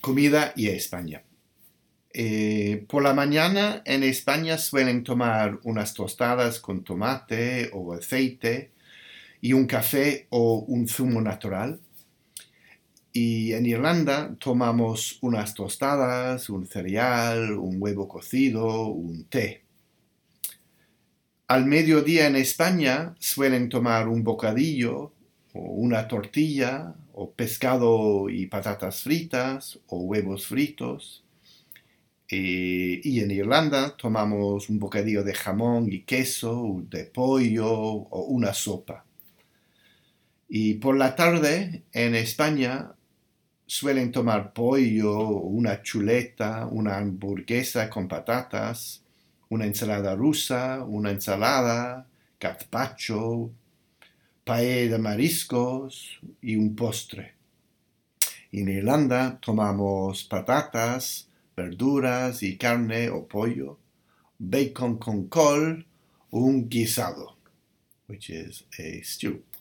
Comida y España. Por la mañana en España suelen tomar unas tostadas con tomate o aceite y un café o un zumo natural. Y en Irlanda tomamos unas tostadas, un cereal, un huevo cocido, un té. Al mediodía en España suelen tomar un bocadillo o una tortilla o pescado y patatas fritas o huevos fritos. Y en Irlanda tomamos un bocadillo de jamón y queso, de pollo o una sopa. Y por la tarde en España suelen tomar pollo, una chuleta, una hamburguesa con patatas, una ensalada rusa, una ensalada, gazpacho, paella de mariscos y un postre. En Irlanda tomamos patatas, verduras y carne o pollo, bacon con col o un guisado, which is a stew.